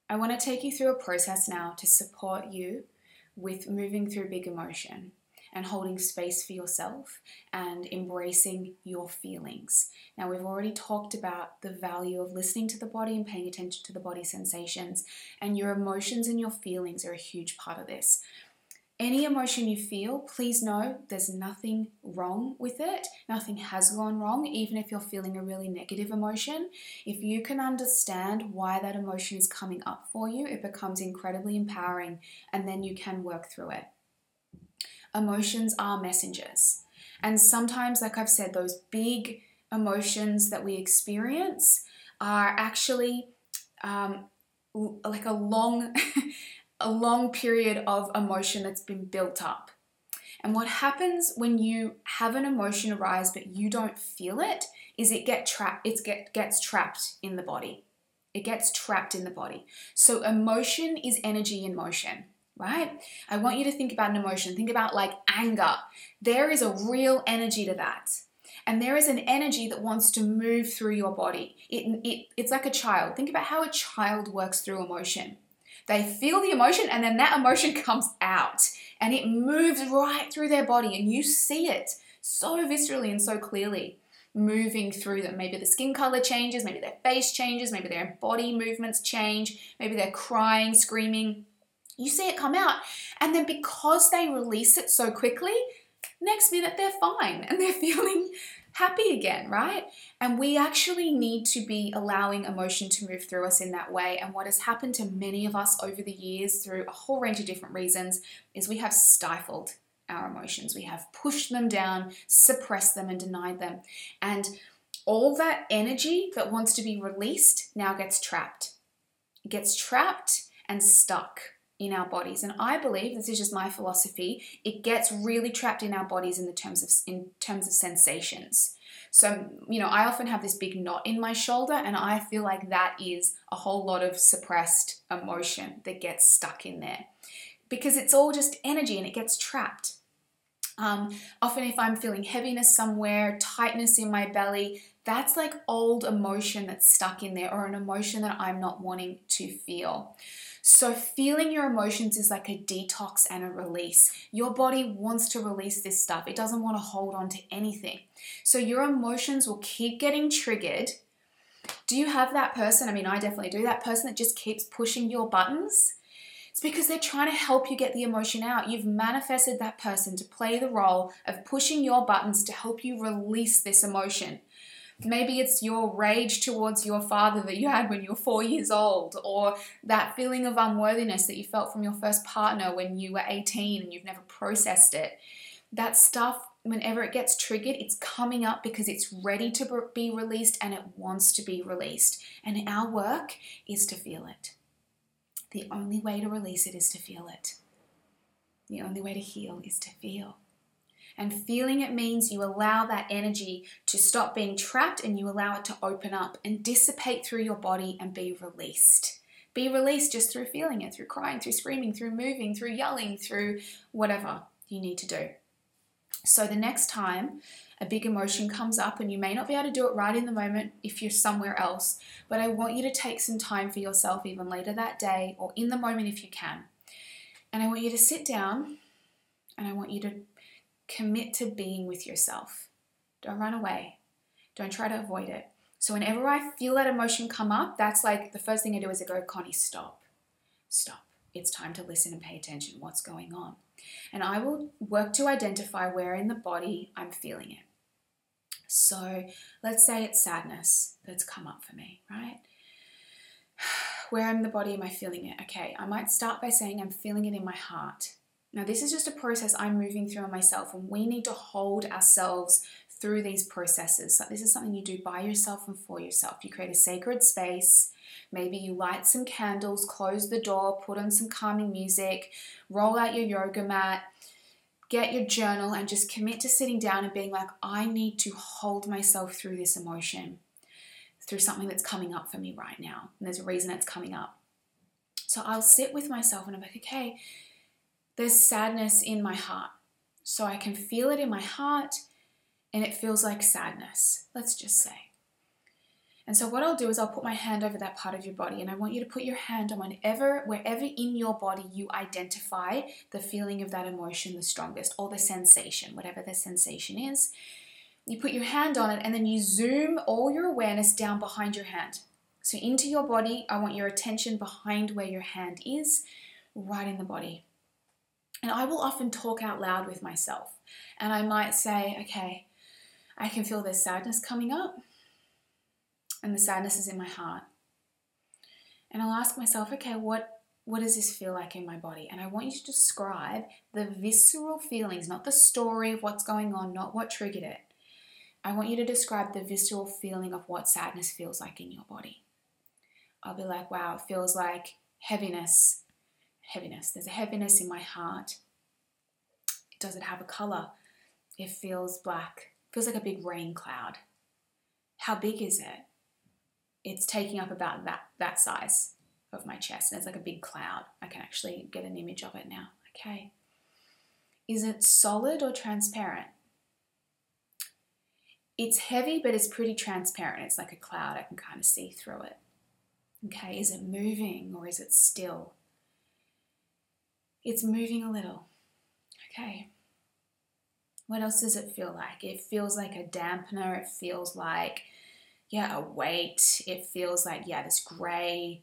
I want to take you through a process now to support you with moving through big emotion and holding space for yourself and embracing your feelings. Now, we've already talked about the value of listening to the body and paying attention to the body sensations, and your emotions and your feelings are a huge part of this. Any emotion you feel, please know there's nothing wrong with it. Nothing has gone wrong, even if you're feeling a really negative emotion. If you can understand why that emotion is coming up for you, it becomes incredibly empowering, and then you can work through it. Emotions are messengers. And sometimes, like I've said, those big emotions that we experience are actually like a long a long period of emotion that's been built up. And what happens when you have an emotion arise but you don't feel it is it gets trapped in the body. It gets trapped in the body. So emotion is energy in motion, right? I want you to think about an emotion. Think about like anger. There is a real energy to that. And there is an energy that wants to move through your body. It's like a child. Think about how a child works through emotion. They feel the emotion and then that emotion comes out and it moves right through their body, and you see it so viscerally and so clearly moving through them. Maybe the skin color changes, maybe their face changes, maybe their body movements change, maybe they're crying, screaming. You see it come out, and then because they release it so quickly, next minute they're fine and they're feeling happy again, right? And we actually need to be allowing emotion to move through us in that way. And what has happened to many of us over the years through a whole range of different reasons is we have stifled our emotions. We have pushed them down, suppressed them, and denied them. And all that energy that wants to be released now gets trapped. It gets trapped and stuck in our bodies. And I believe, this is just my philosophy, it gets really trapped in our bodies in terms of sensations. So, I often have this big knot in my shoulder, and I feel like that is a whole lot of suppressed emotion that gets stuck in there because it's all just energy and it gets trapped. Often if I'm feeling heaviness somewhere, tightness in my belly, that's like old emotion that's stuck in there, or an emotion that I'm not wanting to feel. So feeling your emotions is like a detox and a release. Your body wants to release this stuff. It doesn't want to hold on to anything. So your emotions will keep getting triggered. Do you have that person? I mean, I definitely do. That person that just keeps pushing your buttons. It's because they're trying to help you get the emotion out. You've manifested that person to play the role of pushing your buttons to help you release this emotion. Maybe it's your rage towards your father that you had when you were 4 years old, or that feeling of unworthiness that you felt from your first partner when you were 18 and you've never processed it. That stuff, whenever it gets triggered, it's coming up because it's ready to be released and it wants to be released. And our work is to feel it. The only way to release it is to feel it. The only way to heal is to feel. And feeling it means you allow that energy to stop being trapped and you allow it to open up and dissipate through your body and be released. Be released just through feeling it, through crying, through screaming, through moving, through yelling, through whatever you need to do. So the next time a big emotion comes up, and you may not be able to do it right in the moment if you're somewhere else, but I want you to take some time for yourself even later that day or in the moment if you can. And I want you to sit down and I want you to commit to being with yourself. Don't run away. Don't try to avoid it. So whenever I feel that emotion come up, that's like the first thing I do is I go, Connie, stop. Stop. It's time to listen and pay attention. What's going on? And I will work to identify where in the body I'm feeling it. So let's say it's sadness that's come up for me, right? Where in the body am I feeling it? Okay, I might start by saying I'm feeling it in my heart. Now, this is just a process I'm moving through on myself, and we need to hold ourselves through these processes. So this is something you do by yourself and for yourself. You create a sacred space. Maybe you light some candles, close the door, put on some calming music, roll out your yoga mat, get your journal, and just commit to sitting down and being like, I need to hold myself through this emotion, through something that's coming up for me right now. And there's a reason it's coming up. So I'll sit with myself and I'm like, okay, there's sadness in my heart. So I can feel it in my heart and it feels like sadness, let's just say. And so what I'll do is I'll put my hand over that part of your body, and I want you to put your hand on wherever in your body you identify the feeling of that emotion the strongest, or the sensation, whatever the sensation is. You put your hand on it, and then you zoom all your awareness down behind your hand. So into your body, I want your attention behind where your hand is, right in the body. And I will often talk out loud with myself. And I might say, okay, I can feel there's sadness coming up. And the sadness is in my heart. And I'll ask myself, okay, what does this feel like in my body? And I want you to describe the visceral feelings, not the story of what's going on, not what triggered it. I want you to describe the visceral feeling of what sadness feels like in your body. I'll be like, wow, it feels like heaviness. There's a heaviness in my heart. Does it have a color? It feels black. It feels like a big rain cloud. How big is it? It's taking up about that size of my chest, and it's like a big cloud. I can actually get an image of it now. Okay. Is it solid or transparent? It's heavy, but it's pretty transparent. It's like a cloud. I can kind of see through it. Okay. Is it moving or is it still? It's moving a little. Okay. What else does it feel like? It feels like a dampener. It feels like, a weight. It feels like, this grey,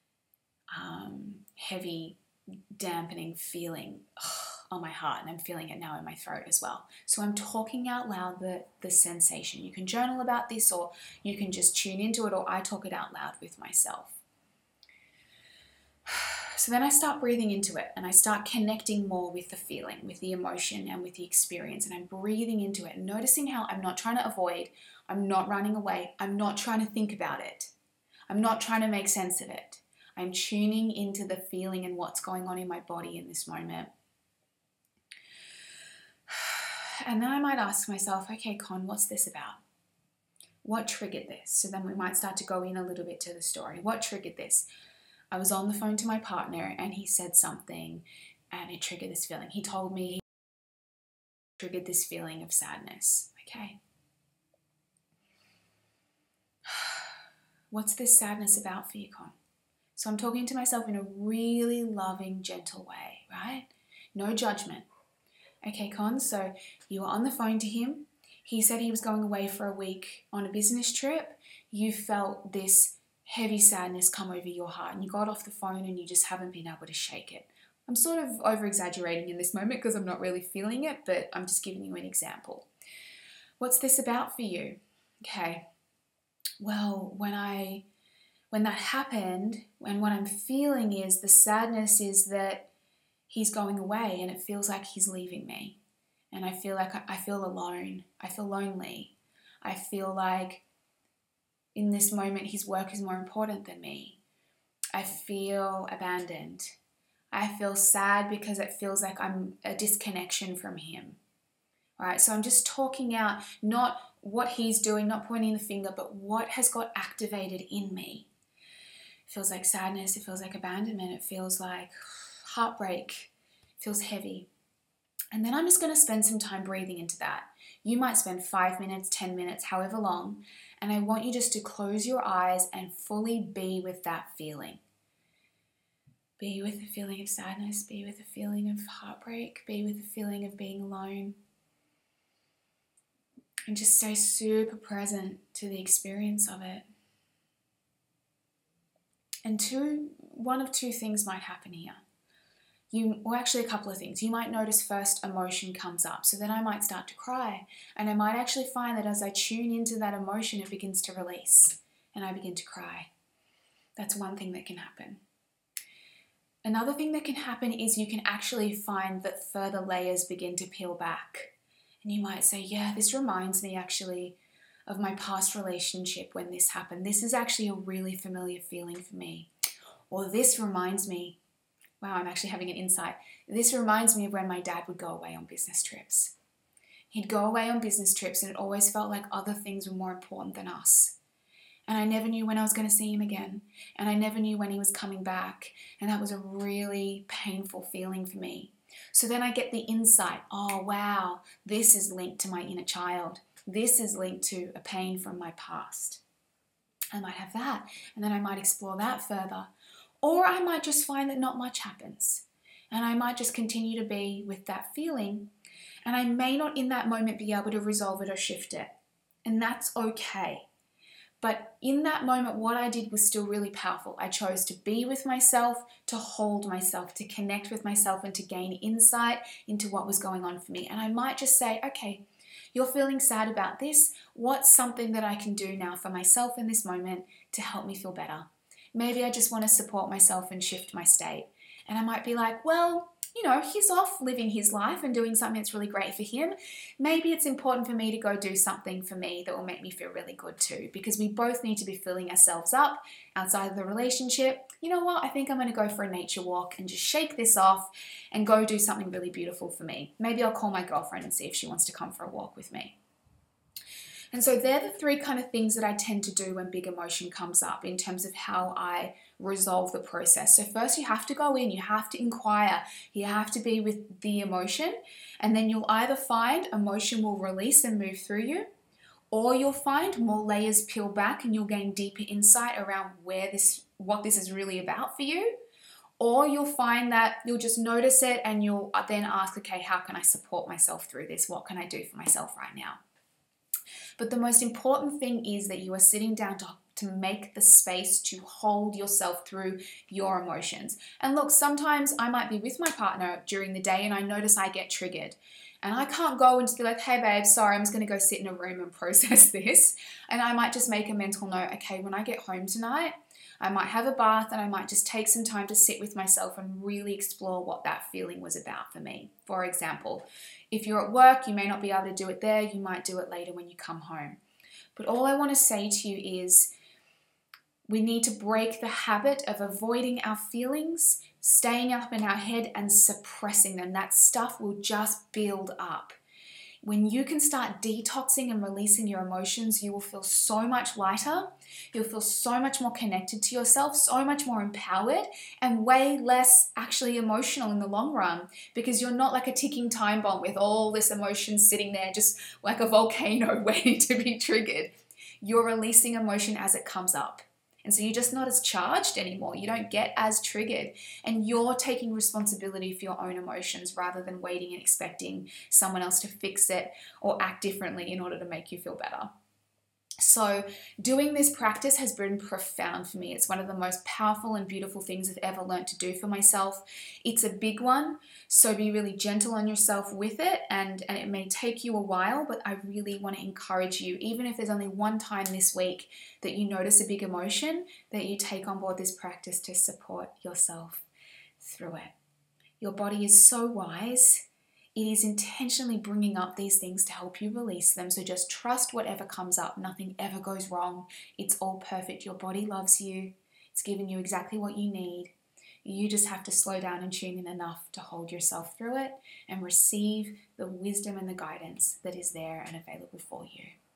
heavy, dampening feeling on my heart. And I'm feeling it now in my throat as well. So I'm talking out loud the sensation. You can journal about this, or you can just tune into it, or I talk it out loud with myself. So then I start breathing into it, and I start connecting more with the feeling, with the emotion, and with the experience. And I'm breathing into it and noticing how I'm not trying to avoid, I'm not running away, I'm not trying to think about it. I'm not trying to make sense of it. I'm tuning into the feeling and what's going on in my body in this moment. And then I might ask myself, okay, Con, what's this about? What triggered this? So then we might start to go in a little bit to the story. What triggered this? I was on the phone to my partner and he said something and it triggered this feeling. He told me he triggered this feeling of sadness. Okay. What's this sadness about for you, Con? So I'm talking to myself in a really loving, gentle way, right? No judgment. Okay, Con, so you were on the phone to him. He said he was going away for a week on a business trip. You felt this heavy sadness come over your heart, and you got off the phone and you just haven't been able to shake it. I'm sort of over-exaggerating in this moment because I'm not really feeling it, but I'm just giving you an example. What's this about for you? Okay, well, when that happened, and what I'm feeling is the sadness is that he's going away and it feels like he's leaving me. And I feel like I feel alone. I feel lonely. I feel like in this moment, his work is more important than me. I feel abandoned. I feel sad because it feels like I'm a disconnection from him. All right, so I'm just talking out, not what he's doing, not pointing the finger, but what has got activated in me. It feels like sadness. It feels like abandonment. It feels like heartbreak. It feels heavy. And then I'm just going to spend some time breathing into that. You might spend 5 minutes, 10 minutes, however long, and I want you just to close your eyes and fully be with that feeling. Be with the feeling of sadness, be with the feeling of heartbreak, be with the feeling of being alone. And just stay super present to the experience of it. And one of two things might happen here. Actually a couple of things. You might notice first emotion comes up. So then I might start to cry. And I might actually find that as I tune into that emotion, it begins to release. And I begin to cry. That's one thing that can happen. Another thing that can happen is you can actually find that further layers begin to peel back. And you might say, yeah, this reminds me actually of my past relationship when this happened. This is actually a really familiar feeling for me. Or this reminds me, wow, I'm actually having an insight. This reminds me of when my dad would go away on business trips. He'd go away on business trips and it always felt like other things were more important than us. And I never knew when I was going to see him again. And I never knew when he was coming back. And that was a really painful feeling for me. So then I get the insight, oh wow, this is linked to my inner child. This is linked to a pain from my past. I might have that, and then I might explore that further. Or I might just find that not much happens, and I might just continue to be with that feeling, and I may not in that moment be able to resolve it or shift it, and that's okay. But in that moment, what I did was still really powerful. I chose to be with myself, to hold myself, to connect with myself, and to gain insight into what was going on for me. And I might just say, okay, you're feeling sad about this. What's something that I can do now for myself in this moment to help me feel better? Maybe I just want to support myself and shift my state. And I might be like, well, he's off living his life and doing something that's really great for him. Maybe it's important for me to go do something for me that will make me feel really good too, because we both need to be filling ourselves up outside of the relationship. You know what? I think I'm going to go for a nature walk and just shake this off and go do something really beautiful for me. Maybe I'll call my girlfriend and see if she wants to come for a walk with me. And so they're the three kind of things that I tend to do when big emotion comes up in terms of how I resolve the process. So first you have to go in, you have to inquire, you have to be with the emotion, and then you'll either find emotion will release and move through you, or you'll find more layers peel back and you'll gain deeper insight around what this is really about for you. Or you'll find that you'll just notice it and you'll then ask, okay, how can I support myself through this? What can I do for myself right now? But the most important thing is that you are sitting down to make the space to hold yourself through your emotions. And look, sometimes I might be with my partner during the day and I notice I get triggered. And I can't go and just be like, hey babe, sorry, I'm just going to go sit in a room and process this. And I might just make a mental note, okay, when I get home tonight, I might have a bath and I might just take some time to sit with myself and really explore what that feeling was about for me. For example, if you're at work, you may not be able to do it there. You might do it later when you come home. But all I want to say to you is we need to break the habit of avoiding our feelings, staying up in our head and suppressing them. That stuff will just build up. When you can start detoxing and releasing your emotions, you will feel so much lighter. You'll feel so much more connected to yourself, so much more empowered, and way less actually emotional in the long run, because you're not like a ticking time bomb with all this emotion sitting there just like a volcano waiting to be triggered. You're releasing emotion as it comes up. And so you're just not as charged anymore. You don't get as triggered. And you're taking responsibility for your own emotions rather than waiting and expecting someone else to fix it or act differently in order to make you feel better. So doing this practice has been profound for me. It's one of the most powerful and beautiful things I've ever learned to do for myself. It's a big one, so be really gentle on yourself with it, and it may take you a while, but I really want to encourage you, even if there's only one time this week that you notice a big emotion, that you take on board this practice to support yourself through it. Your body is so wise. It is intentionally bringing up these things to help you release them. So just trust whatever comes up. Nothing ever goes wrong. It's all perfect. Your body loves you. It's giving you exactly what you need. You just have to slow down and tune in enough to hold yourself through it and receive the wisdom and the guidance that is there and available for you.